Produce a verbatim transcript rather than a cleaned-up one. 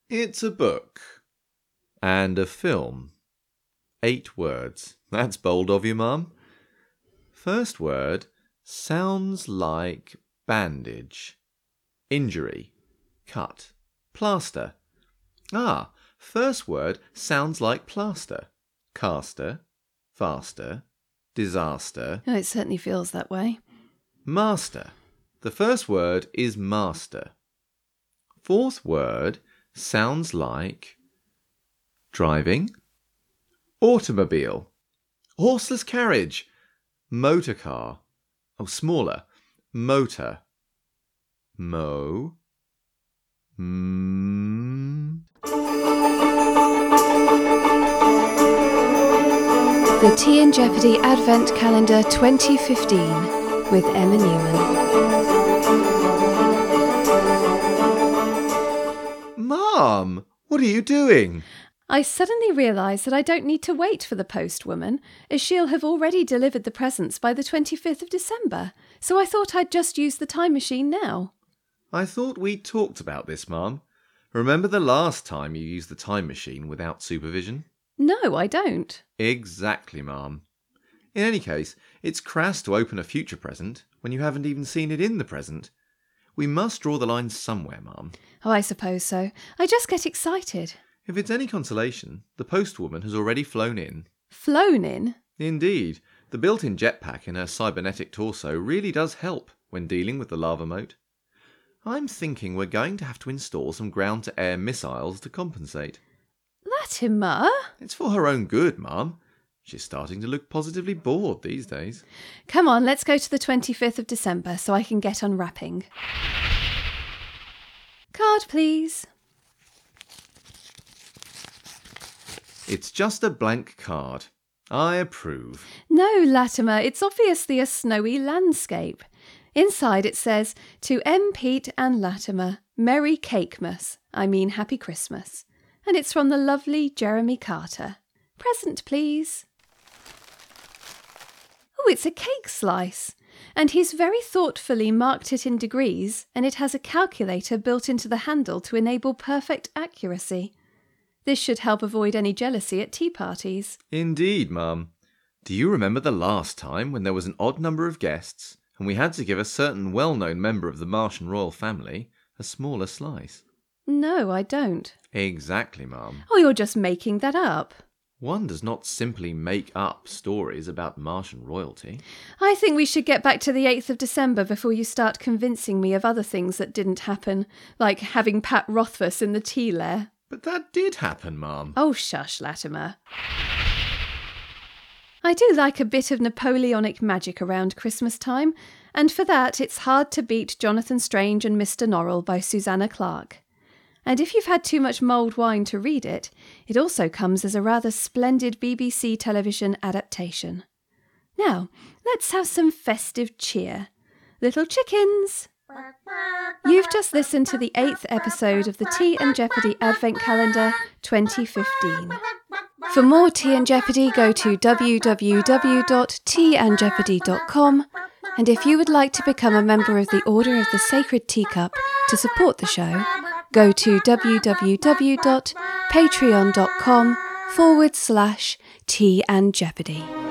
It's a book. And a film. Eight words. That's bold of you, Mum. First word sounds like bandage. Injury. Cut. Plaster. Ah, first word sounds like plaster. Caster. Faster. Disaster. Oh, it certainly feels that way. Master. The first word is master. Fourth word sounds like driving. Automobile. Horseless carriage. Motor car. Oh, smaller. Motor. Mo. Mm. The Tea and Jeopardy Advent Calendar twenty fifteen with Emma Newman. Mom, what are you doing? I suddenly realise that I don't need to wait for the postwoman, as she'll have already delivered the presents by the twenty-fifth of December, so I thought I'd just use the time machine now. I thought we talked about this, Mom. Remember the last time you used the time machine without supervision? No, I don't. Exactly, Mom. In any case, it's crass to open a future present when you haven't even seen it in the present. We must draw the line somewhere, Mom. Oh, I suppose so. I just get excited. If it's any consolation, the postwoman has already flown in. Flown in? Indeed. The built-in jetpack in her cybernetic torso really does help when dealing with the lava moat. I'm thinking we're going to have to install some ground-to-air missiles to compensate. Latimer? It's for her own good, Mum. She's starting to look positively bored these days. Come on, let's go to the twenty-fifth of December so I can get unwrapping. Card, please. It's just a blank card. I approve. No, Latimer, it's obviously a snowy landscape. Inside it says, to M. Pete and Latimer, Merry Cakemas, I mean Happy Christmas. And it's from the lovely Jeremy Carter. Present, please. Oh, it's a cake slice. And he's very thoughtfully marked it in degrees, and it has a calculator built into the handle to enable perfect accuracy. This should help avoid any jealousy at tea parties. Indeed, Mum. Do you remember the last time when there was an odd number of guests, and we had to give a certain well-known member of the Martian royal family a smaller slice? No, I don't. Exactly, Mum. Oh, you're just making that up. One does not simply make up stories about Martian royalty. I think we should get back to the eighth of December before you start convincing me of other things that didn't happen, like having Pat Rothfuss in the tea lair. But that did happen, Mum. Oh, shush, Latimer. I do like a bit of Napoleonic magic around Christmas time, and for that it's hard to beat Jonathan Strange and Mister Norrell by Susanna Clarke. And if you've had too much mulled wine to read it, it also comes as a rather splendid B B C television adaptation. Now, let's have some festive cheer. Little chickens! You've just listened to the eighth episode of the Tea and Jeopardy Advent Calendar twenty fifteen. For more Tea and Jeopardy, go to w w w dot tea and jeopardy dot com, and if you would like to become a member of the Order of the Sacred Teacup to support the show, go to w w w dot patreon dot com forward slash tea and jeopardy.